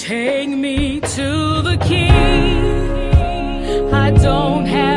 Take me to the king. I don't have